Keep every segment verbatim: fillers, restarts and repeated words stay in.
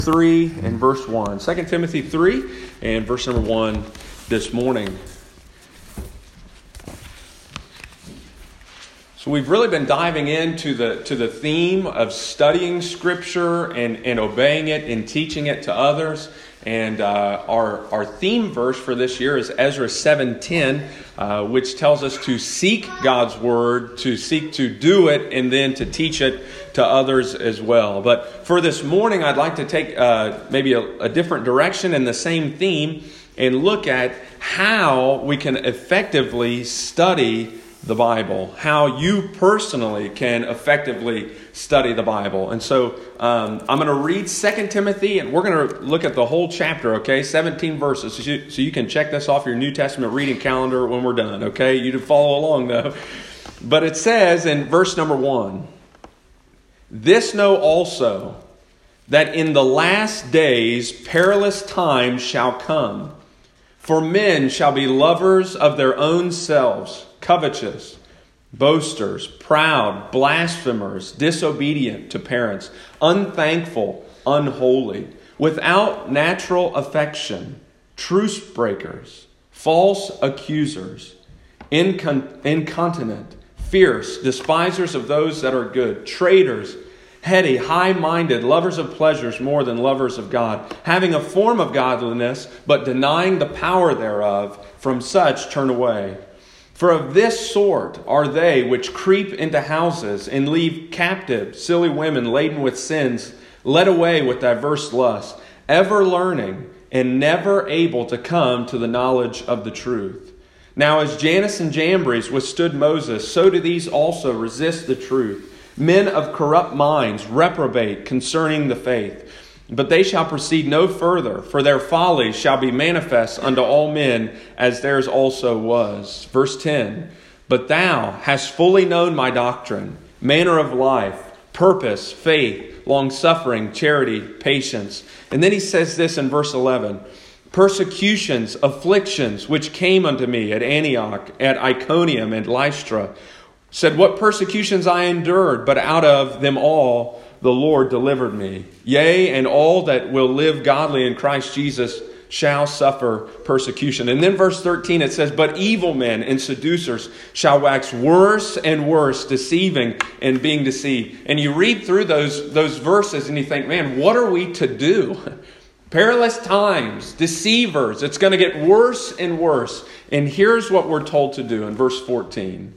three and verse one. Second Timothy three and verse number one this morning. So we've really been diving into the to the theme of studying Scripture and, and obeying it and teaching it to others. And uh, our our theme verse for this year is Ezra seven ten, uh, which tells us to seek God's Word, to seek to do it, and then to teach it to others as well. But for this morning, I'd like to take uh, maybe a, a different direction in the same theme and look at how we can effectively study the Bible, how you personally can effectively study the Bible. And so um, I'm going to read Second Timothy, and we're going to look at the whole chapter, okay? seventeen verses, so you, so you can check this off your New Testament reading calendar when we're done, okay? You can follow along, though. But it says in verse number one, "This know also, that in the last days perilous times shall come. For men shall be lovers of their own selves, covetous, boasters, proud, blasphemers, disobedient to parents, unthankful, unholy, without natural affection, truce breakers, false accusers, incon- incontinent, fierce, despisers of those that are good, traitors, heady, high-minded, lovers of pleasures more than lovers of God, having a form of godliness, but denying the power thereof. From such turn away. For of this sort are they which creep into houses and leave captive silly women laden with sins, led away with diverse lusts, ever learning and never able to come to the knowledge of the truth. Now as Jannes and Jambres withstood Moses, so do these also resist the truth. Men of corrupt minds reprobate concerning the faith. But they shall proceed no further, for their folly shall be manifest unto all men, as theirs also was." Verse ten, "But thou hast fully known my doctrine, manner of life, purpose, faith, long-suffering, charity, patience." And then he says this in verse eleven, "Persecutions, afflictions, which came unto me at Antioch, at Iconium, and Lystra, said, what persecutions I endured, but out of them all the Lord delivered me. Yea, and all that will live godly in Christ Jesus shall suffer persecution." And then verse thirteen, it says, "But evil men and seducers shall wax worse and worse, deceiving and being deceived." And you read through those, those verses and you think, man, what are we to do? Perilous times, deceivers. It's going to get worse and worse. And here's what we're told to do in verse fourteen.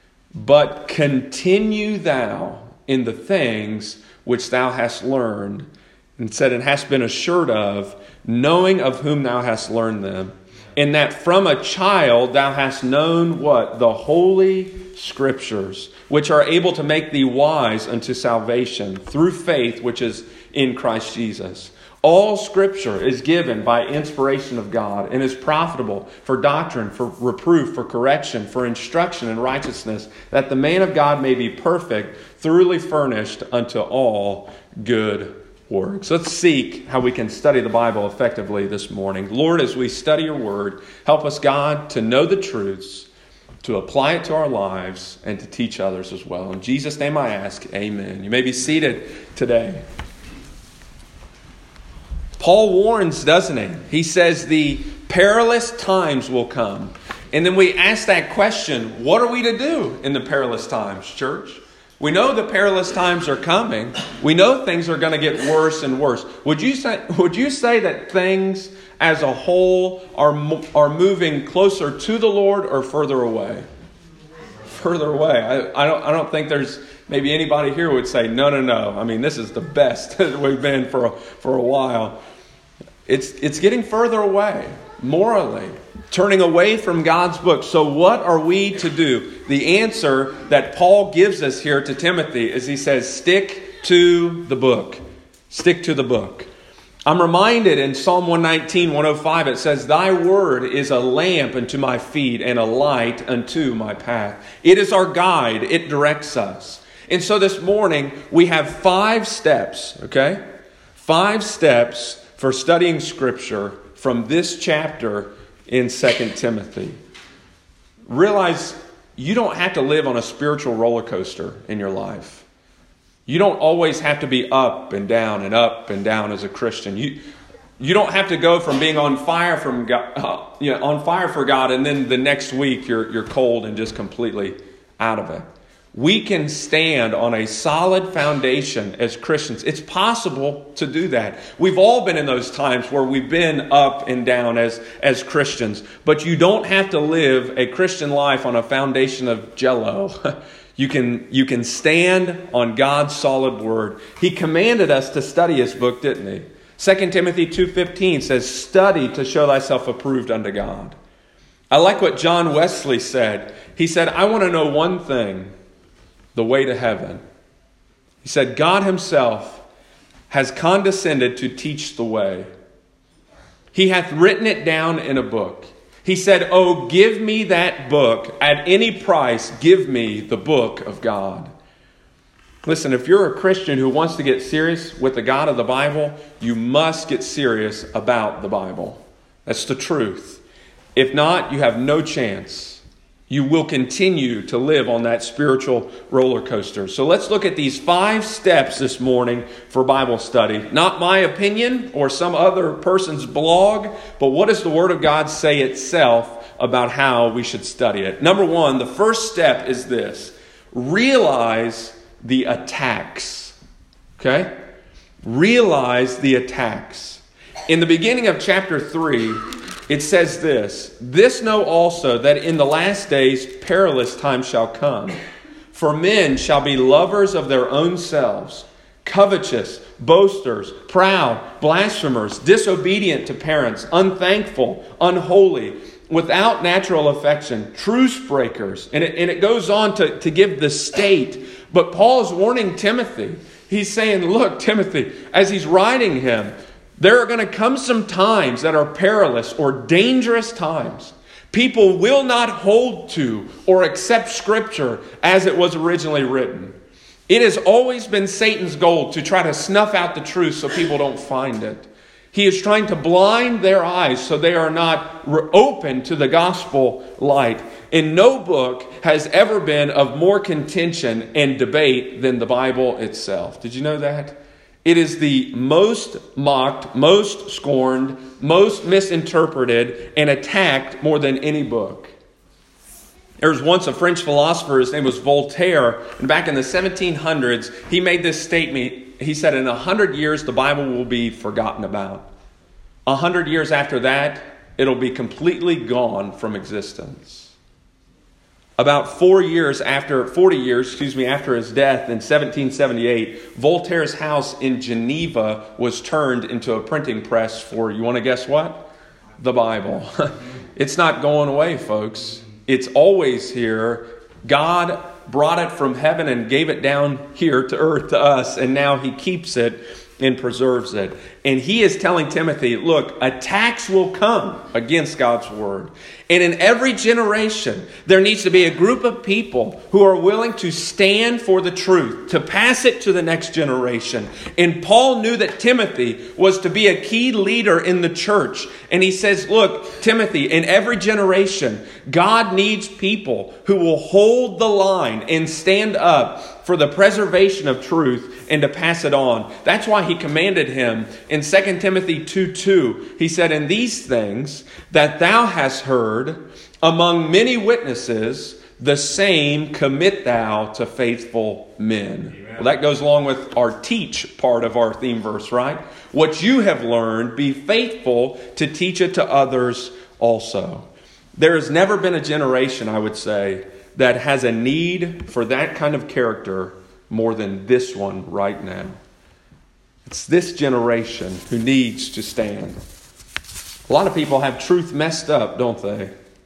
"But continue thou in the things which thou hast learned," and said, "and hast been assured of, knowing of whom thou hast learned them, and that from a child thou hast known" what? "The holy Scriptures, which are able to make thee wise unto salvation through faith which is in Christ Jesus. All Scripture is given by inspiration of God and is profitable for doctrine, for reproof, for correction, for instruction in righteousness, that the man of God may be perfect, thoroughly furnished unto all good works." Let's seek how we can study the Bible effectively this morning. Lord, as we study your word, help us, God, to know the truths, to apply it to our lives, and to teach others as well. In Jesus' name I ask, amen. You may be seated today. Paul warns, doesn't he? He says the perilous times will come. And then we ask that question, what are we to do in the perilous times, church? We know the perilous times are coming. We know things are going to get worse and worse. Would you say, would you say that things as a whole are, are moving closer to the Lord or further away? Further away. I, I don't, I don't think there's maybe anybody here who would say, no, no, no. I mean, this is the best that we've been for a, for a while. It's it's getting further away, morally, turning away from God's book. So what are we to do? The answer that Paul gives us here to Timothy is he says, stick to the book. Stick to the book. I'm reminded in Psalm one nineteen, one oh five, it says, "Thy word is a lamp unto my feet and a light unto my path." It is our guide. It directs us. And so this morning we have five steps, okay? Five steps for studying Scripture from this chapter in Second Timothy. Realize you don't have to live on a spiritual roller coaster in your life. You don't always have to be up and down and up and down as a Christian. You you don't have to go from being on fire from God, uh, you know, on fire for God, and then the next week you're you're cold and just completely out of it. We can stand on a solid foundation as Christians. It's possible to do that. We've all been in those times where we've been up and down as, as Christians. But you don't have to live a Christian life on a foundation of jello. You can, you can stand on God's solid word. He commanded us to study his book, didn't he? Second Timothy two fifteen says, study to show thyself approved unto God. I like what John Wesley said. He said, I want to know one thing. The way to heaven. He said, God himself has condescended to teach the way. He hath written it down in a book. He said, oh, give me that book. At any price, give me the book of God. Listen, if you're a Christian who wants to get serious with the God of the Bible, you must get serious about the Bible. That's the truth. If not, you have no chance. You will continue to live on that spiritual roller coaster. So let's look at these five steps this morning for Bible study. Not my opinion or some other person's blog, but what does the Word of God say itself about how we should study it? Number one, the first step is this. Realize the attacks. Okay? Realize the attacks. In the beginning of chapter three, it says this, this know also that in the last days perilous times shall come. For men shall be lovers of their own selves, covetous, boasters, proud, blasphemers, disobedient to parents, unthankful, unholy, without natural affection, truce breakers. And it, and it goes on to, to give the state. But Paul's warning Timothy. He's saying, look, Timothy, as he's writing him, there are going to come some times that are perilous or dangerous times. People will not hold to or accept Scripture as it was originally written. It has always been Satan's goal to try to snuff out the truth so people don't find it. He is trying to blind their eyes so they are not open to the gospel light. And no book has ever been of more contention and debate than the Bible itself. Did you know that? It is the most mocked, most scorned, most misinterpreted, and attacked more than any book. There was once a French philosopher, his name was Voltaire, and back in the seventeen hundreds, he made this statement. He said, in a hundred years, the Bible will be forgotten about. A hundred years after that, it'll be completely gone from existence. About four years after, forty years, excuse me, after his death in seventeen seventy-eight, Voltaire's house in Geneva was turned into a printing press for, you want to guess what? The Bible. It's not going away, folks. It's always here. God brought it from heaven and gave it down here to earth to us, and now he keeps it and preserves it. And he is telling Timothy, look, attacks will come against God's word. And in every generation, there needs to be a group of people who are willing to stand for the truth, to pass it to the next generation. And Paul knew that Timothy was to be a key leader in the church. And he says, look, Timothy, in every generation, God needs people who will hold the line and stand up for the preservation of truth and to pass it on. That's why he commanded him in Second Timothy two two. He said, in these things that thou hast heard among many witnesses, the same commit thou to faithful men. Amen. Well, that goes along with our teach part of our theme verse, right? What you have learned, be faithful to teach it to others also. There has never been a generation, I would say, that has a need for that kind of character more than this one right now. It's this generation who needs to stand. A lot of people have truth messed up, don't they?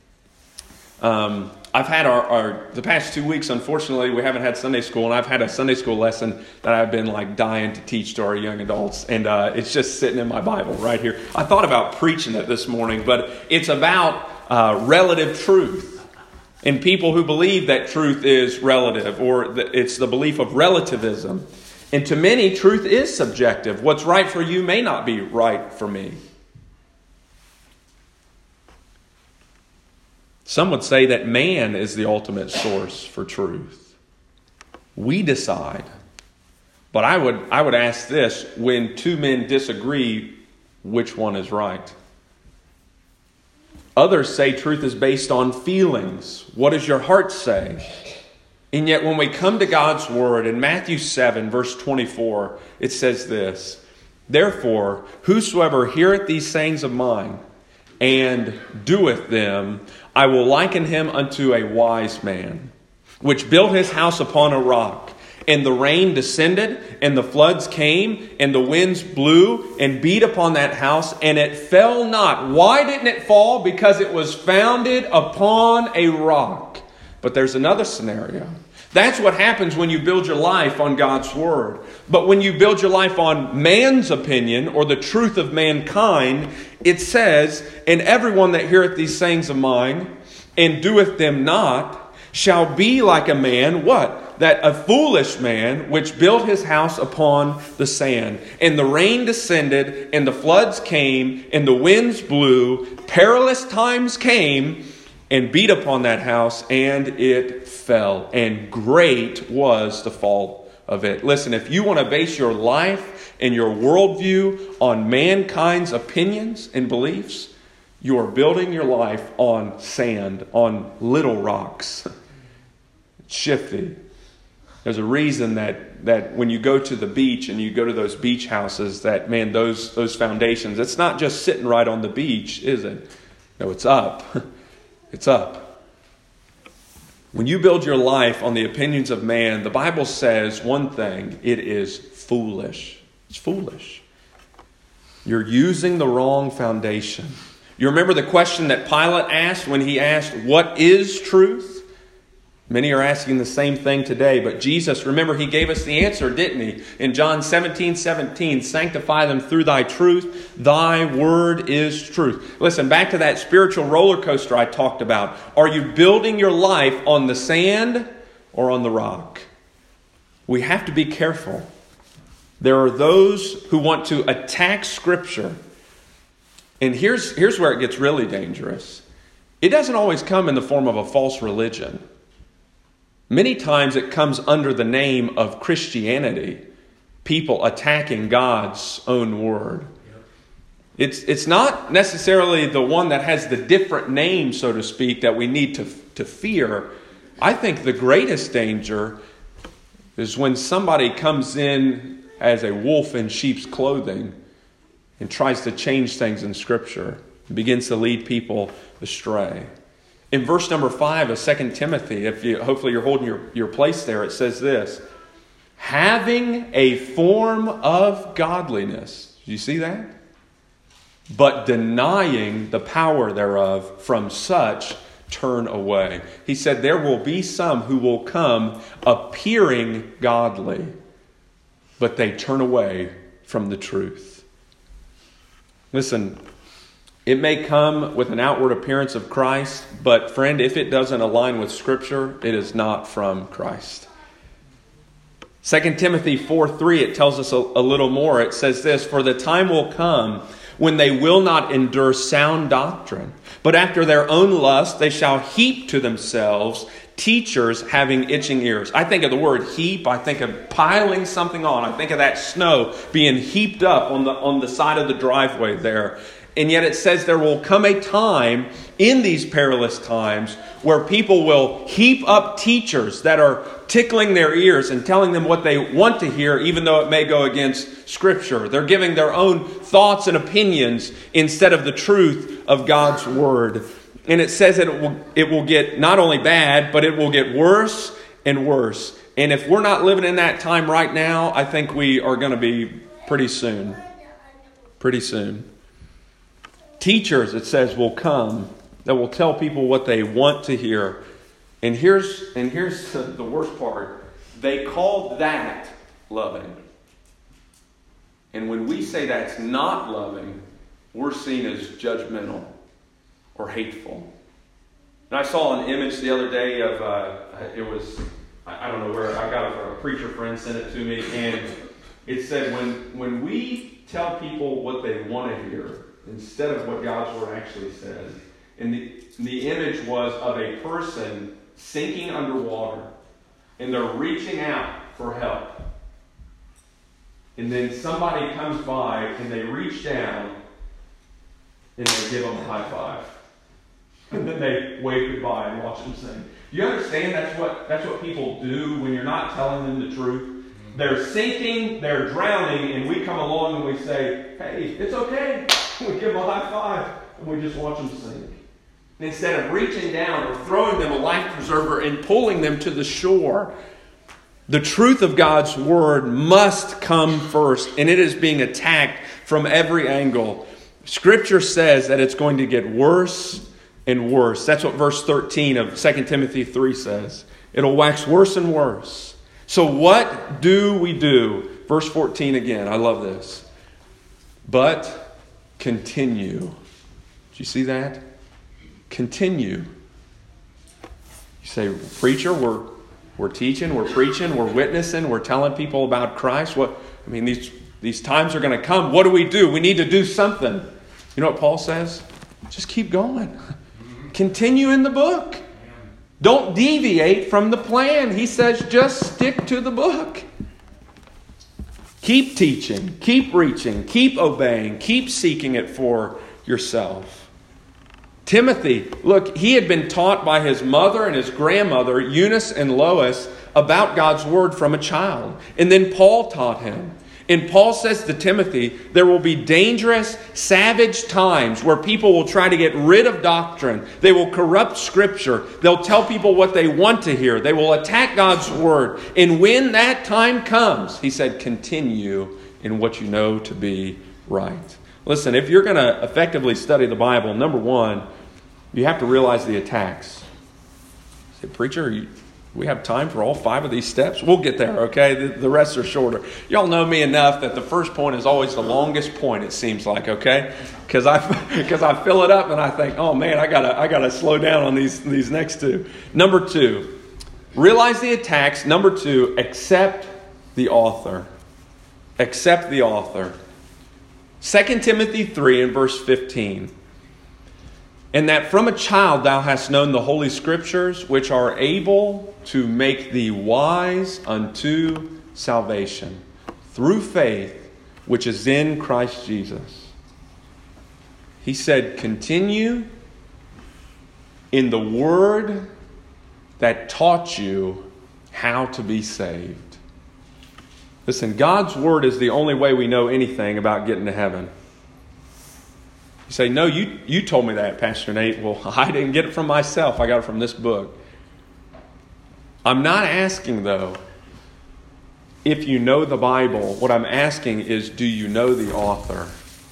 Um, I've had our, our, the past two weeks, unfortunately, we haven't had Sunday school, and I've had a Sunday school lesson that I've been like dying to teach to our young adults, and uh, it's just sitting in my Bible right here. I thought about preaching it this morning, but it's about uh, relative truth. And people who believe that truth is relative, or that it's the belief of relativism. And to many, truth is subjective. What's right for you may not be right for me. Some would say that man is the ultimate source for truth. We decide. But I would I would ask this: when two men disagree, which one is right? Others say truth is based on feelings. What does your heart say? And yet when we come to God's Word, in Matthew seven, verse twenty-four, it says this: Therefore, whosoever heareth these sayings of mine, and doeth them, I will liken him unto a wise man, which built his house upon a rock. And the rain descended, and the floods came, and the winds blew and beat upon that house, and it fell not. Why didn't it fall? Because it was founded upon a rock. But there's another scenario. That's what happens when you build your life on God's Word. But when you build your life on man's opinion or the truth of mankind, it says, And everyone that heareth these sayings of mine, and doeth them not, shall be like a man, what? That a foolish man, which built his house upon the sand. And the rain descended, and the floods came, and the winds blew. Perilous times came, and beat upon that house, and it fell. And great was the fall of it. Listen, if you want to base your life and your worldview on mankind's opinions and beliefs, you are building your life on sand, on little rocks. It's shifty. There's a reason that, that when you go to the beach and you go to those beach houses, that, man, those, those foundations, it's not just sitting right on the beach, is it? No, it's up. It's up. When you build your life on the opinions of man, the Bible says one thing: it is foolish. It's foolish. You're using the wrong foundation. You remember the question that Pilate asked when he asked, what is truth? Many are asking the same thing today, but Jesus, remember, he gave us the answer, didn't he? In John seventeen seventeen, sanctify them through thy truth. Thy word is truth. Listen, back to that spiritual roller coaster I talked about. Are you building your life on the sand or on the rock? We have to be careful. There are those who want to attack Scripture. And here's, here's where it gets really dangerous. It doesn't always come in the form of a false religion. Many times it comes under the name of Christianity, people attacking God's own word. It's, it's not necessarily the one that has the different name, so to speak, that we need to, to fear. I think the greatest danger is when somebody comes in as a wolf in sheep's clothing and tries to change things in Scripture and begins to lead people astray. In verse number five of Second Timothy, if you hopefully you're holding your, your place there, it says this: having a form of godliness. Do you see that? But denying the power thereof, from such turn away. He said there will be some who will come appearing godly, but they turn away from the truth. Listen, it may come with an outward appearance of Christ, but friend, if it doesn't align with Scripture, it is not from Christ. Second Timothy four three, it tells us a, a little more. It says this: For the time will come when they will not endure sound doctrine, but after their own lust they shall heap to themselves teachers having itching ears. I think of the word heap. I think of piling something on. I think of that snow being heaped up on the on the side of the driveway there. And yet it says there will come a time in these perilous times where people will heap up teachers that are tickling their ears and telling them what they want to hear, even though it may go against Scripture. They're giving their own thoughts and opinions instead of the truth of God's Word. And it says that it will, it will get not only bad, but it will get worse and worse. And if we're not living in that time right now, I think we are going to be pretty soon. Pretty soon. Teachers, it says, will come that will tell people what they want to hear. And here's and here's the, the worst part. They called that loving. And when we say that's not loving, we're seen as judgmental or hateful. And I saw an image the other day of, uh, it was, I don't know where, I got a, a preacher friend sent it to me, and it said when, when we tell people what they want to hear, instead of what God's Word actually says. And the, the image was of a person sinking underwater, and they're reaching out for help. and then somebody comes by and they reach down and they give them a high five. And then they wave goodbye and watch them sing. Do you understand that's what that's what people do when you're not telling them the truth? They're sinking, they're drowning, and we come along and we say, hey, it's okay. We give them a high five and we just watch them sink. Instead of reaching down or throwing them a life preserver and pulling them to the shore, the truth of God's Word must come first, and it is being attacked from every angle. Scripture says that it's going to get worse and worse. That's what verse thirteen of Second Timothy three says. It'll wax worse and worse. So what do we do? Verse fourteen again. I love this. But continue. Did you see that? Continue. You say, preacher, we're we're teaching, we're preaching, we're witnessing, we're telling people about Christ. What I mean, these these times are going to come. What do we do? We need to do something. You know what Paul says? Just keep going. Continue in the book. Don't deviate from the plan. He says just stick to the book. Keep teaching, keep reaching, keep obeying, keep seeking it for yourself. Timothy, look, he had been taught by his mother and his grandmother, Eunice and Lois, about God's Word from a child. And then Paul taught him. And Paul says to Timothy, there will be dangerous, savage times where people will try to get rid of doctrine. They will corrupt Scripture. They'll tell people what they want to hear. They will attack God's Word. And when that time comes, he said, continue in what you know to be right. Listen, if you're going to effectively study the Bible, number one, you have to realize the attacks. You say, preacher, you... we have time for all five of these steps? We'll get there, okay? The, the rest are shorter. Y'all know me enough that the first point is always the longest point, it seems like, okay? Because I because I fill it up and I think, oh man, I gotta I gotta slow down on these, these next two. Number two, realize the attacks. Number two, accept the author. Accept the author. Second Timothy three and verse fifteen. And that from a child thou hast known the Holy Scriptures, which are able to make thee wise unto salvation, through faith which is in Christ Jesus. He said, continue in the Word that taught you how to be saved. Listen, God's Word is the only way we know anything about getting to heaven. You say, no, you, you told me that, Pastor Nate. Well, I didn't get it from myself. I got it from this book. I'm not asking, though, if you know the Bible. What I'm asking is, do you know the author?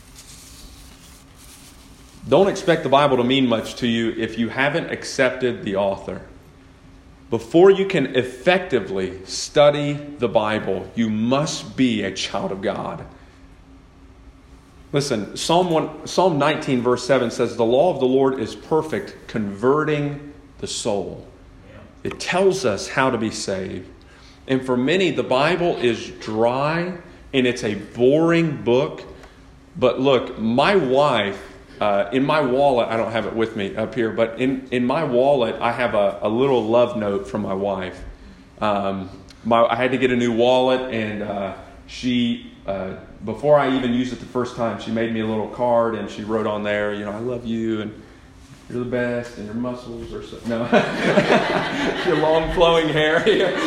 Don't expect the Bible to mean much to you if you haven't accepted the author. Before you can effectively study the Bible, you must be a child of God. Listen, Psalm one, Psalm nineteen verse seven says, the law of the Lord is perfect, converting the soul. It tells us how to be saved. And for many, the Bible is dry and it's a boring book. But look, my wife, uh, in my wallet, I don't have it with me up here, but in, in my wallet, I have a, a little love note from my wife. Um, my, I had to get a new wallet, and uh, she... Uh, before I even used it the first time, she made me a little card and she wrote on there, you know, I love you and you're the best and your muscles are so... No. Your long flowing hair.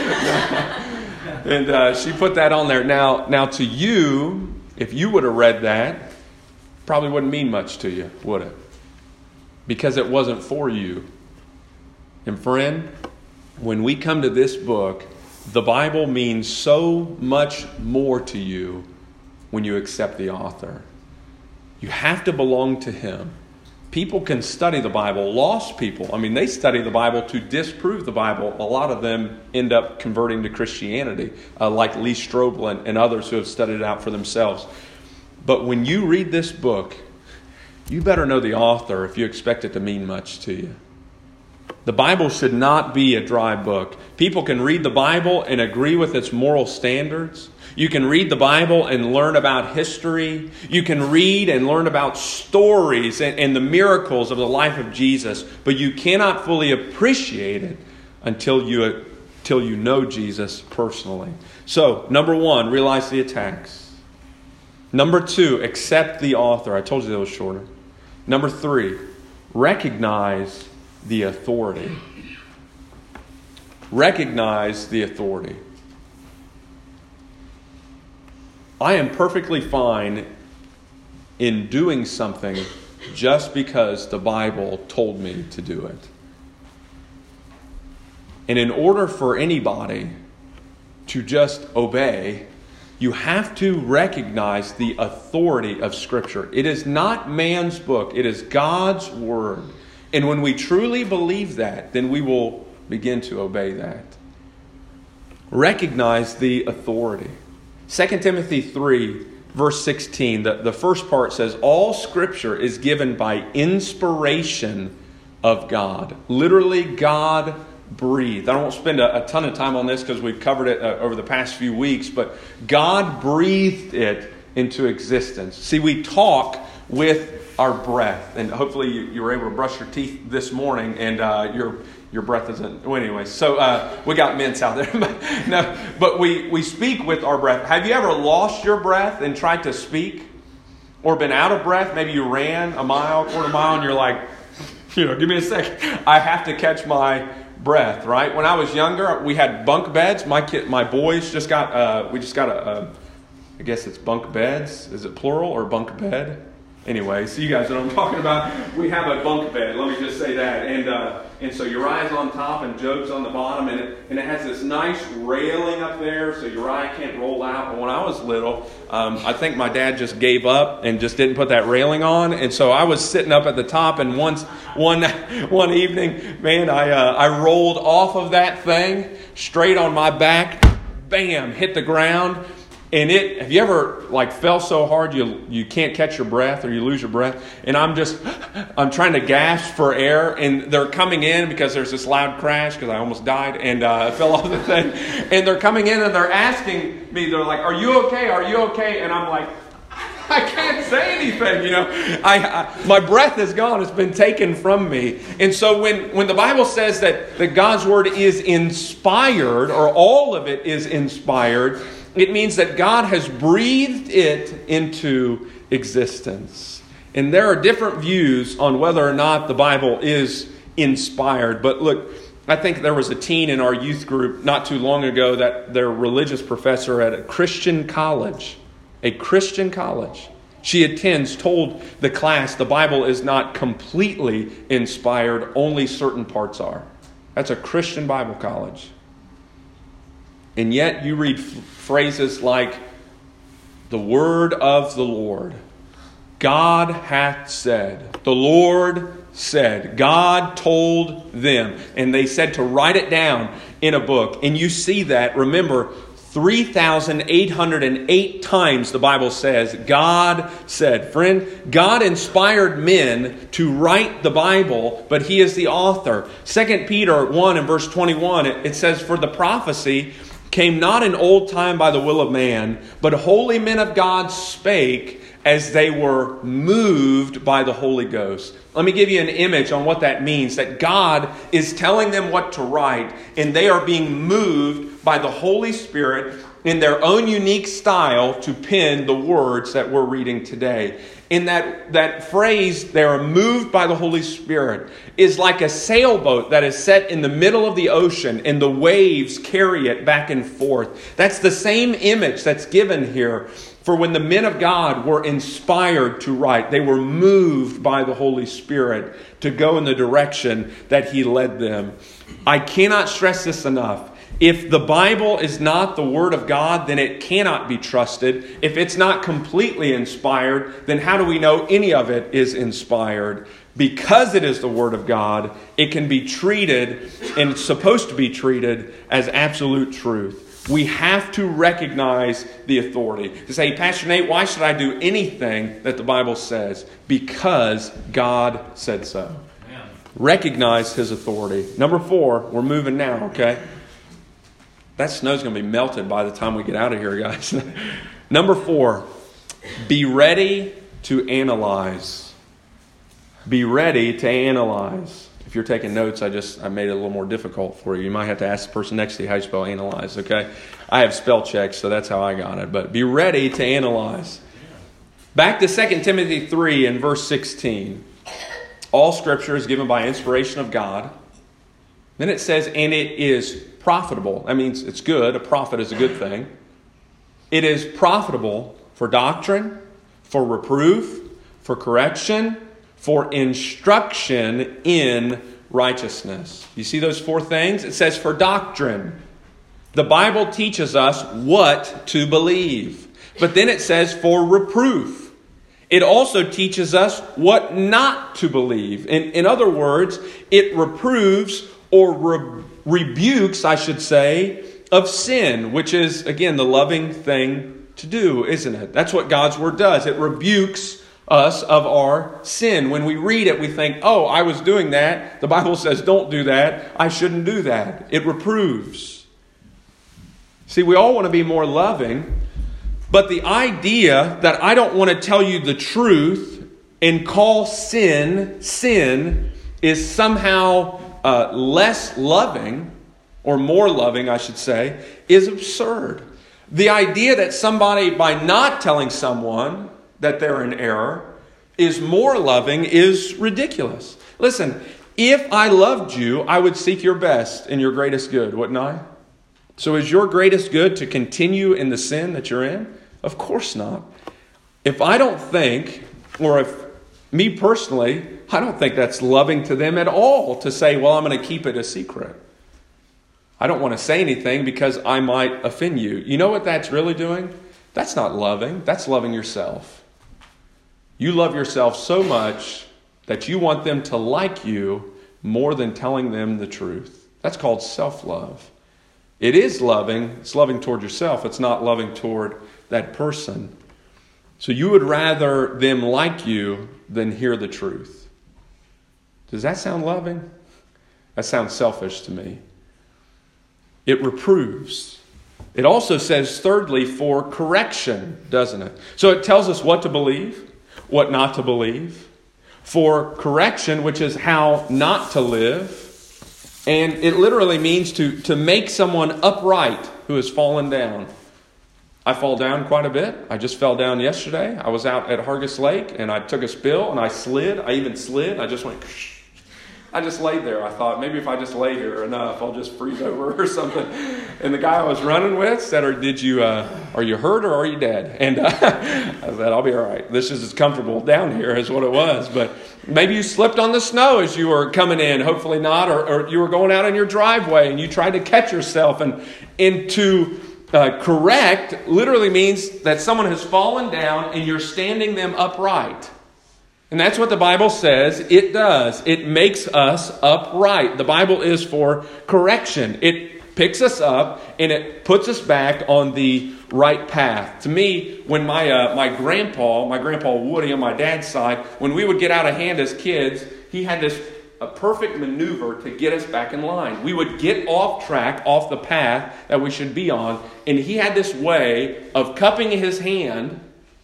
And uh, she put that on there. Now, now to you, if you would have read that, probably wouldn't mean much to you, would it? Because it wasn't for you. And friend, when we come to this book, the Bible means so much more to you when you accept the author. You have to belong to him. People can study the Bible. Lost people, I mean, they study the Bible to disprove the Bible. A lot of them end up converting to Christianity, uh, like Lee Strobel and, and others who have studied it out for themselves. But when you read this book, you better know the author if you expect it to mean much to you. The Bible should not be a dry book. People can read the Bible and agree with its moral standards. You can read the Bible and learn about history. You can read and learn about stories and, and the miracles of the life of Jesus. But you cannot fully appreciate it until you, until you know Jesus personally. So, number one, realize the attacks. Number two, accept the author. I told you that was shorter. Number three, recognize the authority. Recognize the authority. I am perfectly fine in doing something just because the Bible told me to do it. And in order for anybody to just obey, you have to recognize the authority of Scripture. It is not man's book. It is God's Word. And when we truly believe that, then we will begin to obey that. Recognize the authority. Second Timothy three, verse sixteen, the, the first part says, all Scripture is given by inspiration of God. Literally, God breathed. I don't want to spend a, a ton of time on this because we've covered it uh, over the past few weeks, but God breathed it into existence. See, we talk with our breath, and hopefully you, you were able to brush your teeth this morning, and uh, your your breath isn't. Well, anyway, so uh, we got mints out there. No, but we we speak with our breath. Have you ever lost your breath and tried to speak, or been out of breath? Maybe you ran a mile, quarter mile, and you're like, you know, give me a second. I have to catch my breath, right? When I was younger, we had bunk beds. My kid, my boys just got, uh, we just got a, a, I guess it's bunk beds. Is it plural or bunk bed? Anyway, so you guys know what I'm talking about. We have a bunk bed. Let me just say that. And uh, and so Uriah's on top and Job's on the bottom, and it, and it has this nice railing up there so Uriah can't roll out. But when I was little, um, I think my dad just gave up and just didn't put that railing on. And so I was sitting up at the top, and once one one evening, man, I uh, I rolled off of that thing straight on my back, bam, hit the ground. And it, have you ever like fell so hard you you can't catch your breath or you lose your breath? And I'm just, I'm trying to gasp for air, and they're coming in because there's this loud crash because I almost died and uh, fell off the thing. And they're coming in and they're asking me, they're like, "Are you okay? Are you okay?" And I'm like, I can't say anything, you know. I, I my breath is gone; it's been taken from me. And so when when the Bible says that that God's Word is inspired, or all of it is inspired, it means that God has breathed it into existence. And there are different views on whether or not the Bible is inspired. But look, I think there was a teen in our youth group not too long ago that their religious professor at a Christian college, a Christian college she attends, told the class the Bible is not completely inspired, only certain parts are. That's a Christian Bible college. And yet you read f- phrases like, the word of the Lord, God hath said, the Lord said, God told them. And they said to write it down in a book. And you see that, remember, three thousand eight hundred eight times the Bible says, God said. Friend, God inspired men to write the Bible, but He is the author. Second Peter one and verse twenty-one, it, it says, for the prophecy came not in old time by the will of man, but holy men of God spake as they were moved by the Holy Ghost. Let me give you an image on what that means. That God is telling them what to write, and they are being moved by the Holy Spirit in their own unique style to pen the words that we're reading today. In that, that phrase, they are moved by the Holy Spirit, is like a sailboat that is set in the middle of the ocean and the waves carry it back and forth. That's the same image that's given here for when the men of God were inspired to write. They were moved by the Holy Spirit to go in the direction that He led them. I cannot stress this enough. If the Bible is not the Word of God, then it cannot be trusted. If it's not completely inspired, then how do we know any of it is inspired? Because it is the Word of God, it can be treated, and it's supposed to be treated, as absolute truth. We have to recognize the authority. To say, Pastor Nate, why should I do anything that the Bible says? Because God said so. Amen. Recognize His authority. Number four, we're moving now, okay? That snow's going to be melted by the time we get out of here, guys. Number four, be ready to analyze. Be ready to analyze. If you're taking notes, I just I made it a little more difficult for you. You might have to ask the person next to you how you spell analyze, okay? I have spell checks, so that's how I got it. But be ready to analyze. Back to Second Timothy three and verse sixteen. All Scripture is given by inspiration of God. Then it says, and it is profitable. That means it's good. A profit is a good thing. It is profitable for doctrine, for reproof, for correction, for instruction in righteousness. You see those four things? It says for doctrine. The Bible teaches us what to believe. But then it says for reproof. It also teaches us what not to believe. In, in other words, it reproves or re- rebukes, I should say, of sin, which is, again, the loving thing to do, isn't it? That's what God's Word does. It rebukes us of our sin. When we read it, we think, oh, I was doing that. The Bible says don't do that. I shouldn't do that. It reproves. See, we all want to be more loving, but the idea that I don't want to tell you the truth and call sin, sin, is somehow uh, less loving, or more loving, I should say, is absurd. The idea that somebody, by not telling someone that they're in error, is more loving is ridiculous. Listen, if I loved you, I would seek your best and your greatest good, wouldn't I? So is your greatest good to continue in the sin that you're in? Of course not. If I don't think, or if me personally, I don't think that's loving to them at all to say, well, I'm going to keep it a secret. I don't want to say anything because I might offend you. You know what that's really doing? That's not loving. That's loving yourself. You love yourself so much that you want them to like you more than telling them the truth. That's called self-love. It is loving. It's loving toward yourself. It's not loving toward that person. So you would rather them like you than hear the truth. Does that sound loving? That sounds selfish to me. It reproves. It also says, thirdly, for correction, doesn't it? So it tells us what to believe, what not to believe. For correction, which is how not to live. And it literally means to, to make someone upright who has fallen down. I fall down quite a bit. I just fell down yesterday. I was out at Hargis Lake and I took a spill and I slid. I even slid. I just went... I just laid there. I thought, maybe if I just lay here enough, I'll just freeze over or something. And the guy I was running with said, "Or did you? Uh, are you hurt or are you dead?" And uh, I said, "I'll be all right. This is as comfortable down here as what it was." But maybe you slipped on the snow as you were coming in. Hopefully not. Or, or you were going out in your driveway and you tried to catch yourself. And, and to uh, correct literally means that someone has fallen down and you're standing them upright. And that's what the Bible says it does. It makes us upright. The Bible is for correction. It picks us up and it puts us back on the right path. To me, when my uh, my grandpa, my grandpa Woody on my dad's side, when we would get out of hand as kids, he had this a perfect maneuver to get us back in line. We would get off track, off the path that we should be on, and he had this way of cupping his hand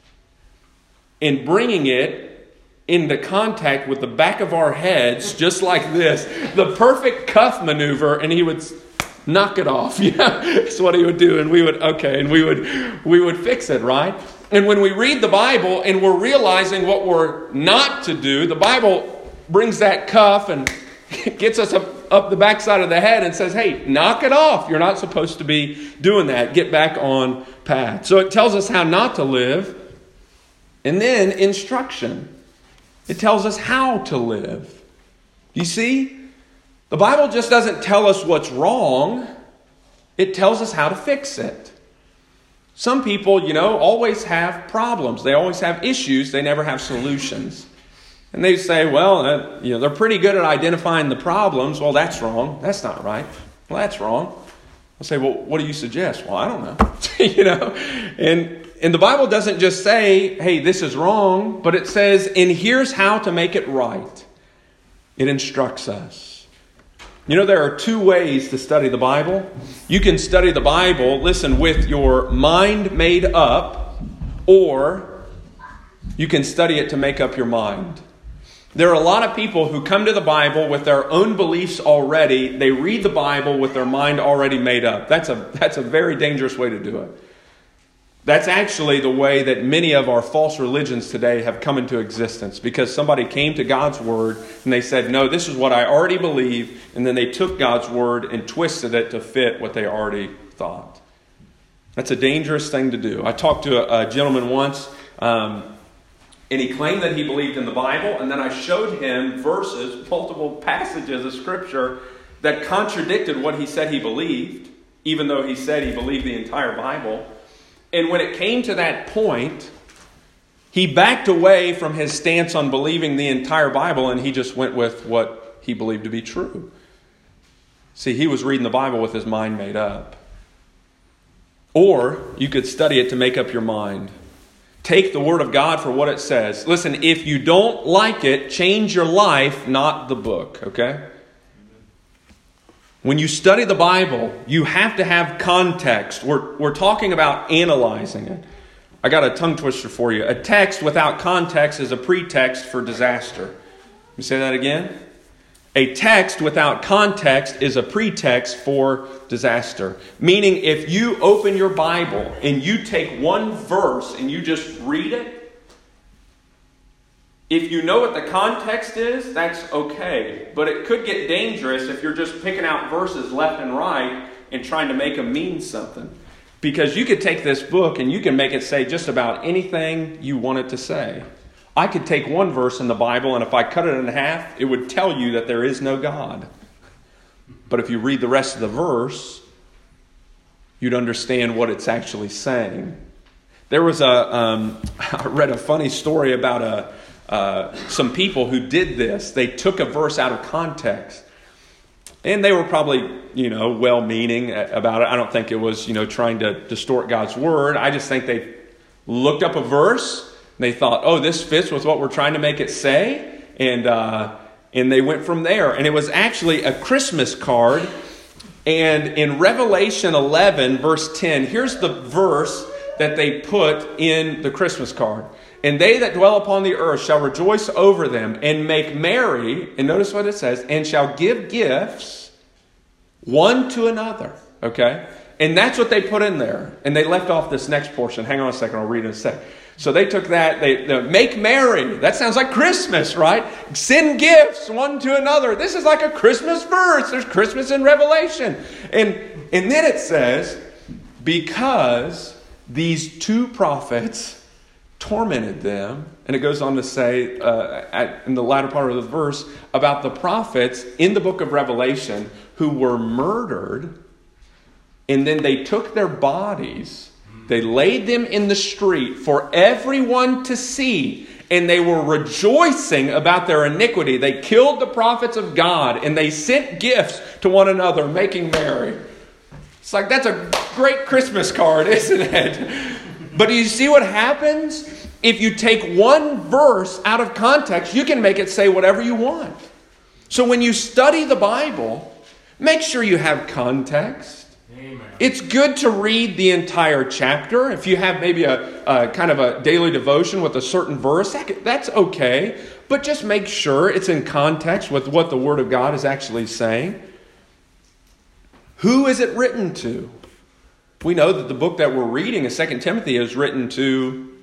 and bringing it into contact with the back of our heads, just like this. The perfect cuff maneuver, and he would knock it off. Yeah, that's what he would do, and we would, okay, and we would, we would fix it, right? And when we read the Bible and we're realizing what we're not to do, the Bible brings that cuff and gets us up, up the backside of the head and says, hey, knock it off. You're not supposed to be doing that. Get back on path. So it tells us how not to live. And then instruction. It tells us how to live. You see, the Bible just doesn't tell us what's wrong. It tells us how to fix it. Some people, you know, always have problems. They always have issues. They never have solutions. And they say, well, uh, you know, they're pretty good at identifying the problems. Well, that's wrong. That's not right. Well, that's wrong. I'll say, well, what do you suggest? Well, I don't know. you know, and And the Bible doesn't just say, hey, this is wrong, but it says, and here's how to make it right. It instructs us. You know, there are two ways to study the Bible. You can study the Bible, listen, with your mind made up, or you can study it to make up your mind. There are a lot of people who come to the Bible with their own beliefs already. They read the Bible with their mind already made up. That's a, that's a very dangerous way to do it. That's actually the way that many of our false religions today have come into existence, because somebody came to God's Word and they said, no, this is what I already believe, and then they took God's Word and twisted it to fit what they already thought. That's a dangerous thing to do. I talked to a, a gentleman once, um, and he claimed that he believed in the Bible, and then I showed him verses, multiple passages of Scripture that contradicted what he said he believed, even though he said he believed the entire Bible. And when it came to that point, he backed away from his stance on believing the entire Bible, and he just went with what he believed to be true. See, he was reading the Bible with his mind made up. Or you could study it to make up your mind. Take the Word of God for what it says. Listen, if you don't like it, change your life, not the book, okay? When you study the Bible, you have to have context. We're, we're talking about analyzing it. I got a tongue twister for you. A text without context is a pretext for disaster. Let me say that again. A text without context is a pretext for disaster. Meaning, if you open your Bible and you take one verse and you just read it, if you know what the context is, that's okay. But it could get dangerous if you're just picking out verses left and right and trying to make them mean something. Because you could take this book and you can make it say just about anything you want it to say. I could take one verse in the Bible, and if I cut it in half, it would tell you that there is no God. But if you read the rest of the verse, you'd understand what it's actually saying. There was a, um, I read a funny story about a Uh, some people who did this. They took a verse out of context, and they were probably, you know, well-meaning about it. I don't think it was, you know, trying to distort God's Word. I just think they looked up a verse, and they thought, oh, this fits with what we're trying to make it say, and uh, and they went from there. And it was actually a Christmas card, and in Revelation eleven, verse ten, here's the verse that they put in the Christmas card. And they that dwell upon the earth shall rejoice over them and make merry. And notice what it says. And shall give gifts one to another. Okay? And that's what they put in there. And they left off this next portion. Hang on a second. I'll read it in a sec. So they took that. They, they make merry. That sounds like Christmas, right? Send gifts one to another. This is like a Christmas verse. There's Christmas in Revelation. And, and then it says, because these two prophets tormented them. And it goes on to say uh, at, in the latter part of the verse about the prophets in the book of Revelation who were murdered, and then they took their bodies, they laid them in the street for everyone to see, and they were rejoicing about their iniquity. They killed the prophets of God, and they sent gifts to one another, making merry. It's like, that's a great Christmas card, isn't it? But do you see what happens? If you take one verse out of context, you can make it say whatever you want. So when you study the Bible, make sure you have context. Amen. It's good to read the entire chapter. If you have maybe a, a kind of a daily devotion with a certain verse, that, that's okay. But just make sure it's in context with what the Word of God is actually saying. Who is it written to? We know that the book that we're reading in Second Timothy is written to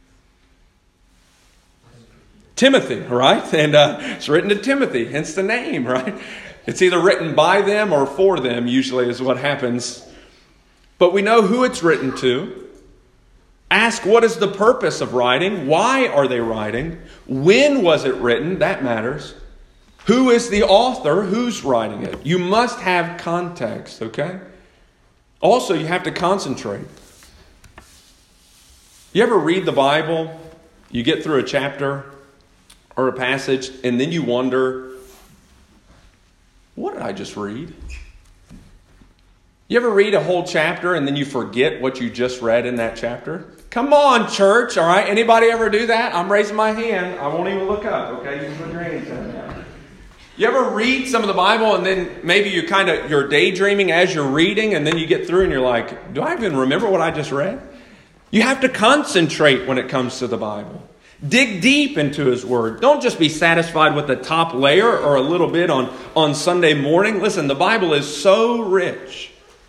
Timothy, right? And uh, it's written to Timothy, hence the name, right? It's either written by them or for them, usually is what happens. But we know who it's written to. Ask, what is the purpose of writing? Why are they writing? When was it written? That matters. Who is the author? Who's writing it? You must have context, okay? Also, you have to concentrate. You ever read the Bible, you get through a chapter or a passage, and then you wonder, what did I just read? You ever read a whole chapter and then you forget what you just read in that chapter? Come on, church, all right? Anybody ever do that? I'm raising my hand. I won't even look up, okay? You can put your hands down. You ever read some of the Bible and then maybe you kind of, you're daydreaming as you're reading, and then you get through and you're like, do I even remember what I just read? You have to concentrate when it comes to the Bible. Dig deep into His Word. Don't just be satisfied with the top layer or a little bit on, on Sunday morning. Listen, the Bible is so rich.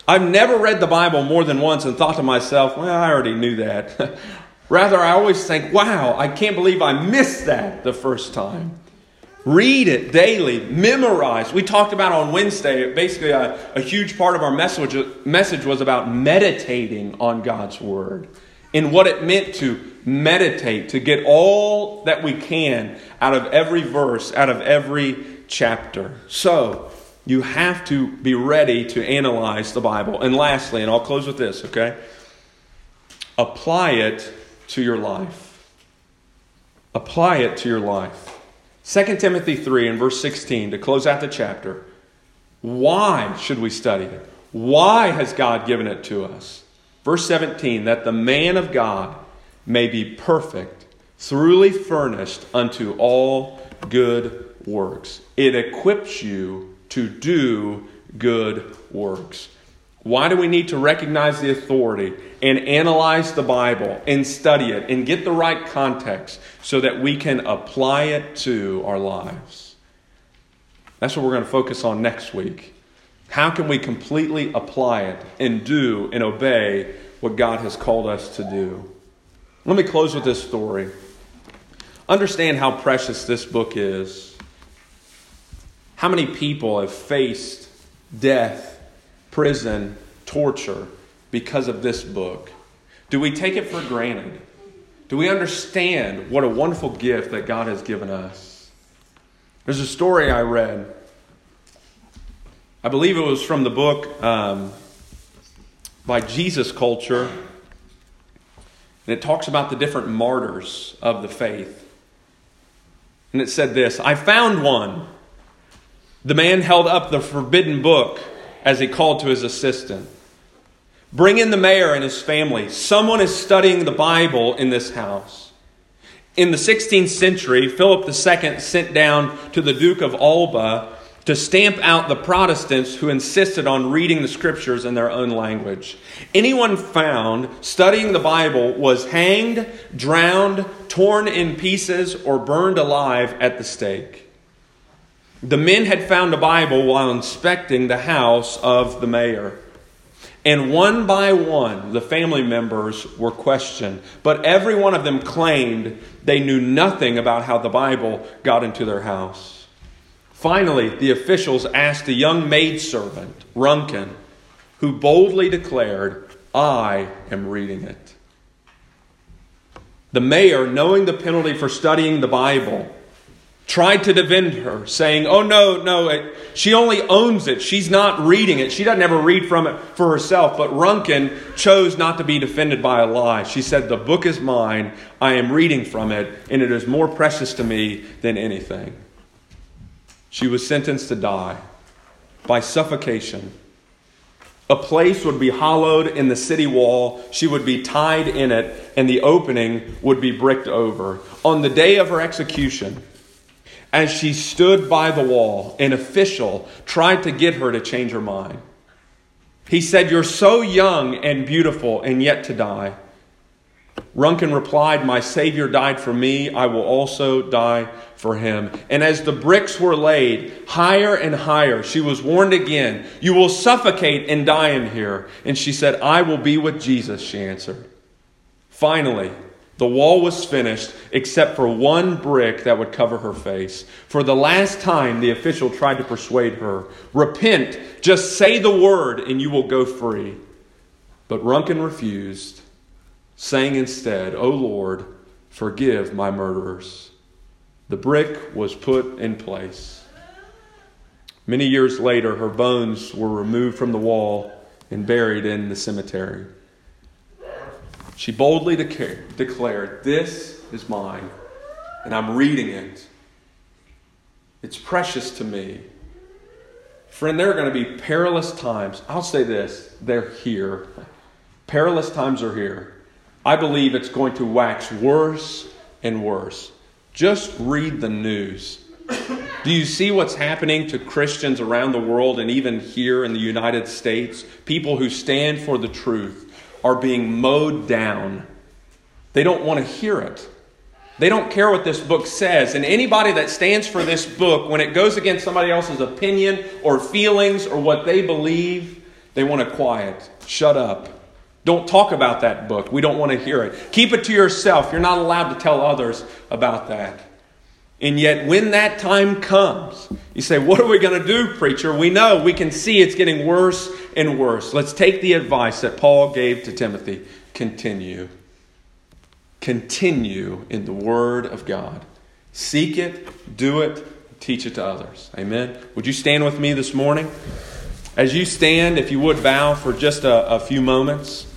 I've never read the Bible more than once and thought to myself, well, I already knew that. Rather, I always think, wow, I can't believe I missed that the first time. Read it daily. Memorize. We talked about on Wednesday, basically a, a huge part of our message, message was about meditating on God's Word and what it meant to meditate, to get all that we can out of every verse, out of every chapter. So, you have to be ready to analyze the Bible. And lastly, and I'll close with this, okay? Apply it to your life. Apply it to your life. Second Timothy three and verse sixteen, to close out the chapter. Why should we study it? Why has God given it to us? Verse seventeen, that the man of God may be perfect, thoroughly furnished unto all good works. It equips you to do good works. Why do we need to recognize the authority and analyze the Bible and study it and get the right context so that we can apply it to our lives? That's what we're going to focus on next week. How can we completely apply it and do and obey what God has called us to do? Let me close with this story. Understand how precious this book is. How many people have faced death, prison, torture because of this book? Do we take it for granted? Do we understand what a wonderful gift that God has given us? There's a story I read. I believe it was from the book um, by Jesus Culture. And it talks about the different martyrs of the faith. And it said this: I found one. The man held up the forbidden book as he called to his assistant. Bring in the mayor and his family. Someone is studying the Bible in this house. In the sixteenth century, Philip the Second sent down to the Duke of Alba to stamp out the Protestants who insisted on reading the scriptures in their own language. Anyone found studying the Bible was hanged, drowned, torn in pieces, or burned alive at the stake. The men had found a Bible while inspecting the house of the mayor. And one by one, the family members were questioned. But every one of them claimed they knew nothing about how the Bible got into their house. Finally, the officials asked a young maidservant, Runkin, who boldly declared, I am reading it. The mayor, knowing the penalty for studying the Bible, tried to defend her, saying, oh, no, no, it, she only owns it. She's not reading it. She doesn't ever read from it for herself. But Runkin chose not to be defended by a lie. She said, the book is mine. I am reading from it, and it is more precious to me than anything. She was sentenced to die by suffocation. A place would be hollowed in the city wall. She would be tied in it, and the opening would be bricked over. On the day of her execution, as she stood by the wall, an official tried to get her to change her mind. He said, you're so young and beautiful and yet to die. Runkin replied, my Savior died for me. I will also die for him. And as the bricks were laid higher and higher, she was warned again, you will suffocate and die in here. And she said, I will be with Jesus, she answered. Finally, the wall was finished except for one brick that would cover her face. For the last time, the official tried to persuade her, repent, just say the word and you will go free. But Runkin refused, saying instead, O Lord, forgive my murderers. The brick was put in place. Many years later, her bones were removed from the wall and buried in the cemetery. She boldly deca- declared, this is mine, and I'm reading it. It's precious to me. Friend, there are going to be perilous times. I'll say this, they're here. Perilous times are here. I believe it's going to wax worse and worse. Just read the news. Do you see what's happening to Christians around the world and even here in the United States? People who stand for the truth are being mowed down. They don't want to hear it. They don't care what this book says. And anybody that stands for this book, when it goes against somebody else's opinion or feelings or what they believe, They want to quiet. Shut up. Don't talk about that book. We don't want to hear it. Keep it to yourself. You're not allowed to tell others about that. And yet when that time comes, you say, what are we going to do, preacher? We know, we can see it's getting worse and worse. Let's take the advice that Paul gave to Timothy. Continue. Continue in the Word of God. Seek it, do it, teach it to others. Amen. Would you stand with me this morning? As you stand, if you would bow for just a, a few moments.